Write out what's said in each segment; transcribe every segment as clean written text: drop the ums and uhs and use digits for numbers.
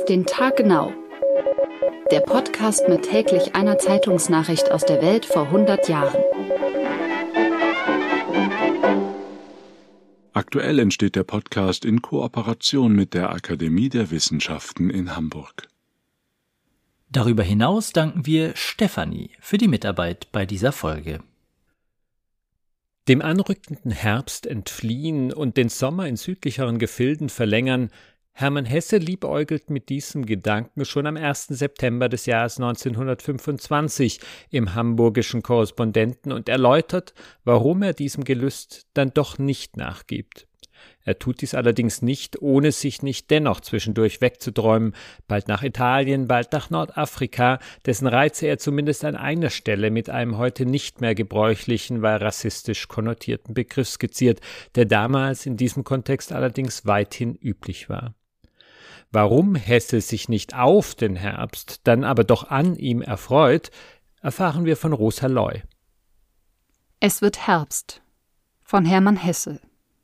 Auf den Tag genau. Der Podcast mit täglich einer Zeitungsnachricht aus der Welt vor 100 Jahren. Aktuell entsteht der Podcast in Kooperation mit der Akademie der Wissenschaften in Hamburg. Darüber hinaus danken wir Stefanie für die Mitarbeit bei dieser Folge. Dem anrückenden Herbst entfliehen und den Sommer in südlicheren Gefilden verlängern, Hermann Hesse liebäugelt mit diesem Gedanken schon am 1. September des Jahres 1925 im Hamburgischen Korrespondenten und erläutert, warum er diesem Gelüst dann doch nicht nachgibt. Er tut dies allerdings nicht, ohne sich nicht dennoch zwischendurch wegzuträumen, bald nach Italien, bald nach Nordafrika, dessen Reize er zumindest an einer Stelle mit einem heute nicht mehr gebräuchlichen, weil rassistisch konnotierten Begriff skizziert, der damals in diesem Kontext allerdings weithin üblich war. Warum Hesse sich nicht auf den Herbst, dann aber doch an ihm erfreut, erfahren wir von Rosa Loy. Es wird Herbst von Hermann Hesse.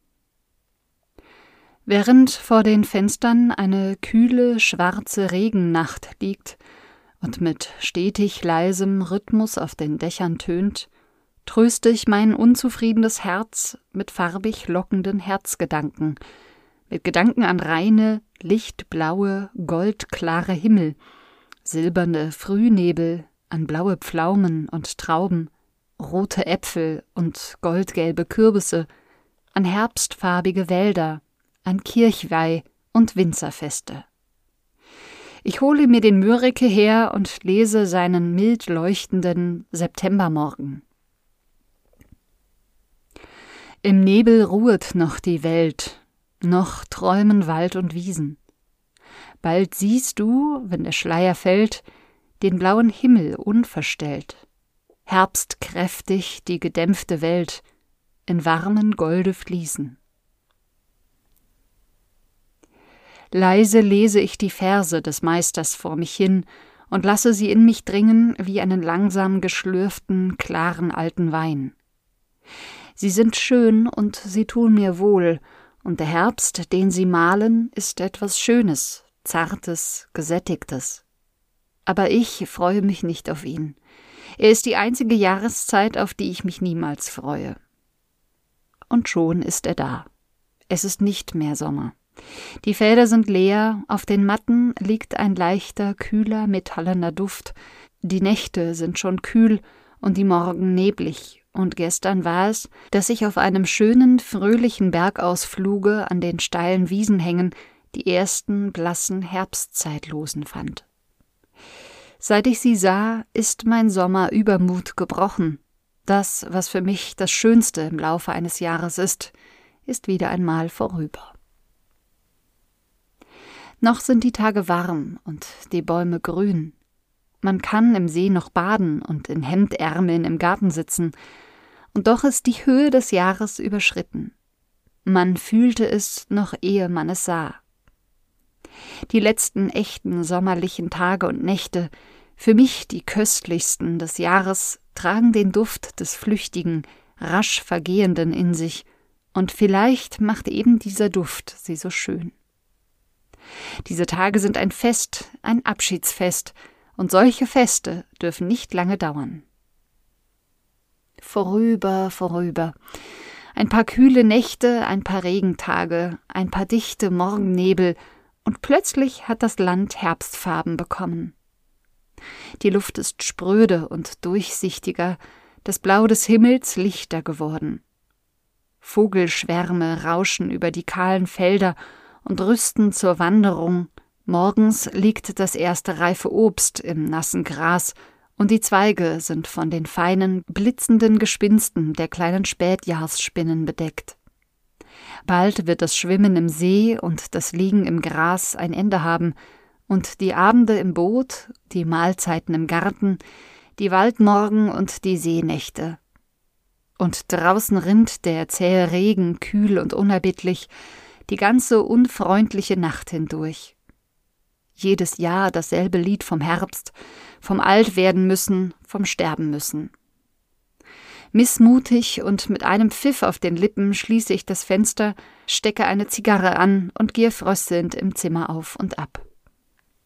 Während vor den Fenstern eine kühle, schwarze Regennacht liegt und mit stetig leisem Rhythmus auf den Dächern tönt, tröste ich mein unzufriedenes Herz mit farbig lockenden Herzgedanken, mit Gedanken an reine, lichtblaue, goldklare Himmel, silberne Frühnebel, an blaue Pflaumen und Trauben, rote Äpfel und goldgelbe Kürbisse, an herbstfarbige Wälder, an Kirchweih und Winzerfeste. Ich hole mir den Mörike her und lese seinen mild leuchtenden Septembermorgen. Im Nebel ruhet noch die Welt, noch träumen Wald und Wiesen. Bald siehst du, wenn der Schleier fällt, den blauen Himmel unverstellt, herbstkräftig die gedämpfte Welt in warmen Golde fließen. Leise lese ich die Verse des Meisters vor mich hin und lasse sie in mich dringen wie einen langsam geschlürften, klaren alten Wein. Sie sind schön und sie tun mir wohl, und der Herbst, den sie malen, ist etwas Schönes, Zartes, Gesättigtes. Aber ich freue mich nicht auf ihn. Er ist die einzige Jahreszeit, auf die ich mich niemals freue. Und schon ist er da. Es ist nicht mehr Sommer. Die Felder sind leer, auf den Matten liegt ein leichter, kühler, metallender Duft. Die Nächte sind schon kühl und die Morgen neblig. Und gestern war es, dass ich auf einem schönen, fröhlichen Bergausfluge an den steilen Wiesen hängen die ersten blassen Herbstzeitlosen fand. Seit ich sie sah, ist mein Sommerübermut gebrochen. Das, was für mich das Schönste im Laufe eines Jahres ist wieder einmal vorüber. Noch sind die Tage warm und die Bäume grün. Man kann im See noch baden und in Hemdärmeln im Garten sitzen. Und doch ist die Höhe des Jahres überschritten. Man fühlte es noch, ehe man es sah. Die letzten echten sommerlichen Tage und Nächte, für mich die köstlichsten des Jahres, tragen den Duft des Flüchtigen, rasch Vergehenden in sich. Und vielleicht macht eben dieser Duft sie so schön. Diese Tage sind ein Fest, ein Abschiedsfest, und solche Feste dürfen nicht lange dauern. Vorüber, vorüber. Ein paar kühle Nächte, ein paar Regentage, ein paar dichte Morgennebel, und plötzlich hat das Land Herbstfarben bekommen. Die Luft ist spröde und durchsichtiger, das Blau des Himmels lichter geworden. Vogelschwärme rauschen über die kahlen Felder und rüsten zur Wanderung. Morgens liegt das erste reife Obst im nassen Gras, und die Zweige sind von den feinen, blitzenden Gespinsten der kleinen Spätjahrsspinnen bedeckt. Bald wird das Schwimmen im See und das Liegen im Gras ein Ende haben, und die Abende im Boot, die Mahlzeiten im Garten, die Waldmorgen und die Seenächte. Und draußen rinnt der zähe Regen kühl und unerbittlich, die ganze unfreundliche Nacht hindurch. Jedes Jahr dasselbe Lied vom Herbst, vom Altwerden müssen, vom Sterben müssen. Missmutig und mit einem Pfiff auf den Lippen schließe ich das Fenster, stecke eine Zigarre an und gehe fröstelnd im Zimmer auf und ab.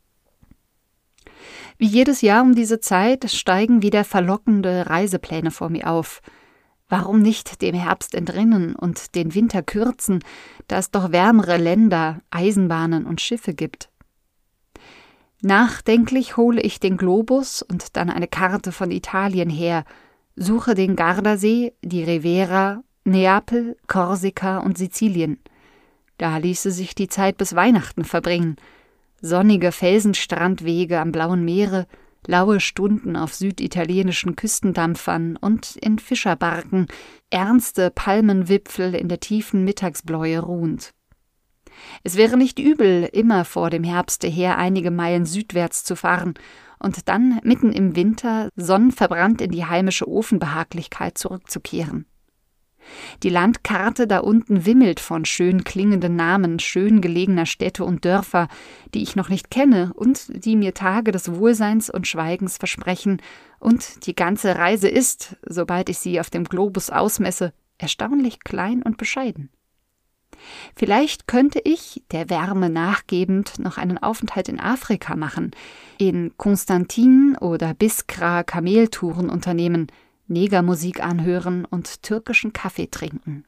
Wie jedes Jahr um diese Zeit steigen wieder verlockende Reisepläne vor mir auf. Warum nicht dem Herbst entrinnen und den Winter kürzen, da es doch wärmere Länder, Eisenbahnen und Schiffe gibt? Nachdenklich hole ich den Globus und dann eine Karte von Italien her, suche den Gardasee, die Riviera, Neapel, Korsika und Sizilien. Da ließe sich die Zeit bis Weihnachten verbringen. Sonnige Felsenstrandwege am blauen Meere, laue Stunden auf süditalienischen Küstendampfern und in Fischerbarken, ernste Palmenwipfel in der tiefen Mittagsbläue ruhend. Es wäre nicht übel, immer vor dem Herbste her einige Meilen südwärts zu fahren und dann mitten im Winter sonnenverbrannt in die heimische Ofenbehaglichkeit zurückzukehren. Die Landkarte da unten wimmelt von schön klingenden Namen schön gelegener Städte und Dörfer, die ich noch nicht kenne und die mir Tage des Wohlseins und Schweigens versprechen, und die ganze Reise ist, sobald ich sie auf dem Globus ausmesse, erstaunlich klein und bescheiden. Vielleicht könnte ich, der Wärme nachgebend, noch einen Aufenthalt in Afrika machen, in Konstantin oder Biskra Kameltouren unternehmen, Negermusik anhören und türkischen Kaffee trinken.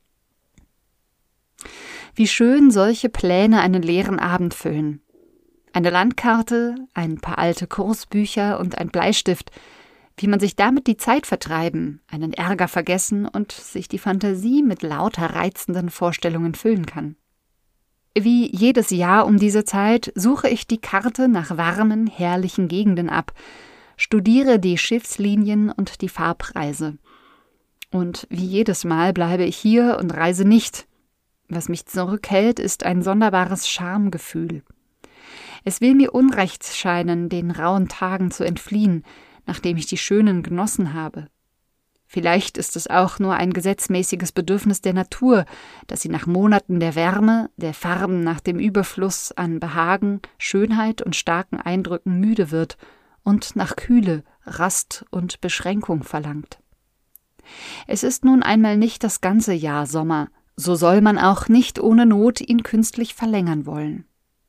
Wie schön solche Pläne einen leeren Abend füllen. Eine Landkarte, ein paar alte Kursbücher und ein Bleistift, wie man sich damit die Zeit vertreiben, einen Ärger vergessen und sich die Fantasie mit lauter reizenden Vorstellungen füllen kann. Wie jedes Jahr um diese Zeit suche ich die Karte nach warmen, herrlichen Gegenden ab, studiere die Schiffslinien und die Fahrpreise. Und wie jedes Mal bleibe ich hier und reise nicht. Was mich zurückhält, ist ein sonderbares Schamgefühl. Es will mir unrecht scheinen, den rauen Tagen zu entfliehen, nachdem ich die schönen genossen habe. Vielleicht ist es auch nur ein gesetzmäßiges Bedürfnis der Natur, dass sie nach Monaten der Wärme, der Farben nach dem Überfluss an Behagen, Schönheit und starken Eindrücken müde wird und nach Kühle, Rast und Beschränkung verlangt. Es ist nun einmal nicht das ganze Jahr Sommer, so soll man auch nicht ohne Not ihn künstlich verlängern wollen.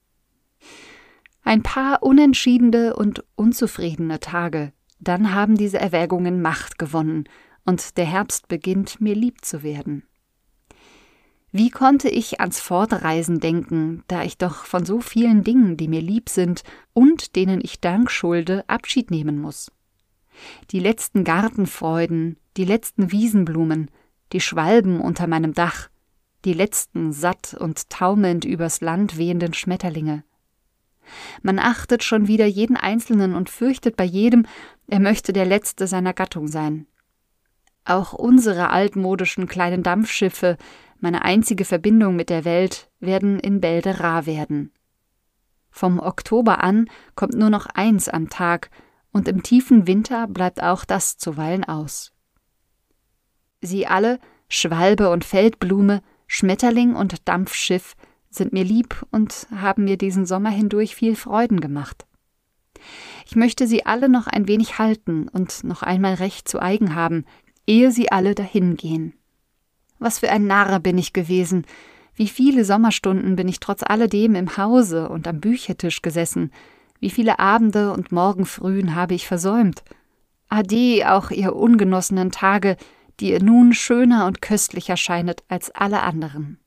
Ein paar unentschiedene und unzufriedene Tage, dann haben diese Erwägungen Macht gewonnen und der Herbst beginnt, mir lieb zu werden. Wie konnte ich ans Fortreisen denken, da ich doch von so vielen Dingen, die mir lieb sind und denen ich Dank schulde, Abschied nehmen muss? Die letzten Gartenfreuden, die letzten Wiesenblumen, die Schwalben unter meinem Dach, die letzten satt und taumelnd übers Land wehenden Schmetterlinge. Man achtet schon wieder jeden Einzelnen und fürchtet bei jedem, er möchte der Letzte seiner Gattung sein. Auch unsere altmodischen kleinen Dampfschiffe, meine einzige Verbindung mit der Welt, werden in Bälde rar werden. Vom Oktober an kommt nur noch eins am Tag, und im tiefen Winter bleibt auch das zuweilen aus. Sie alle, Schwalbe und Feldblume, Schmetterling und Dampfschiff, sind mir lieb und haben mir diesen Sommer hindurch viel Freuden gemacht. Ich möchte sie alle noch ein wenig halten und noch einmal recht zu eigen haben, ehe sie alle dahingehen. Was für ein Narr bin ich gewesen, wie viele Sommerstunden bin ich trotz alledem im Hause und am Büchertisch gesessen, wie viele Abende und Morgenfrühen habe ich versäumt. Ade auch ihr ungenossenen Tage, die ihr nun schöner und köstlicher scheinet als alle anderen.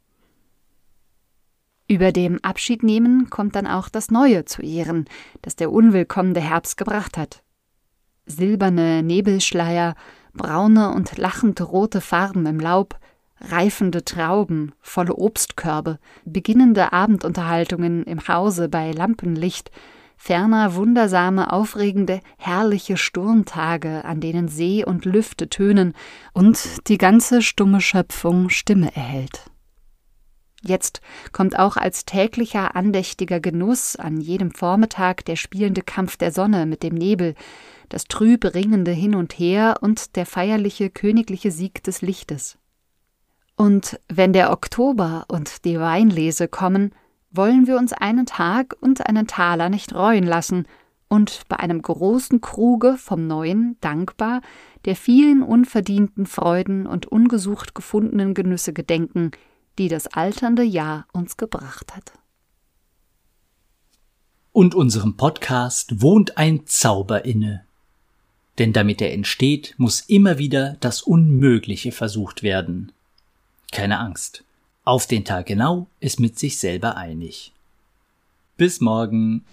Über dem Abschiednehmen kommt dann auch das Neue zu Ehren, das der unwillkommene Herbst gebracht hat. Silberne Nebelschleier, braune und lachend rote Farben im Laub, reifende Trauben, volle Obstkörbe, beginnende Abendunterhaltungen im Hause bei Lampenlicht, ferner wundersame, aufregende, herrliche Sturmtage, an denen See und Lüfte tönen und die ganze stumme Schöpfung Stimme erhält. Jetzt kommt auch als täglicher andächtiger Genuss an jedem Vormittag der spielende Kampf der Sonne mit dem Nebel, das trüb ringende Hin und Her und der feierliche königliche Sieg des Lichtes. Und wenn der Oktober und die Weinlese kommen, wollen wir uns einen Tag und einen Taler nicht reuen lassen und bei einem großen Kruge vom Neuen dankbar der vielen unverdienten Freuden und ungesucht gefundenen Genüsse gedenken, die das alternde Jahr uns gebracht hat. Und unserem Podcast wohnt ein Zauber inne. Denn damit er entsteht, muss immer wieder das Unmögliche versucht werden. Keine Angst. Auf den Tag genau ist mit sich selber einig. Bis morgen.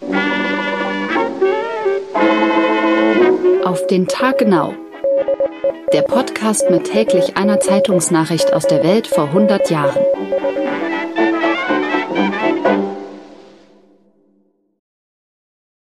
Auf den Tag genau. Der Podcast mit täglich einer Zeitungsnachricht aus der Welt vor 100 Jahren.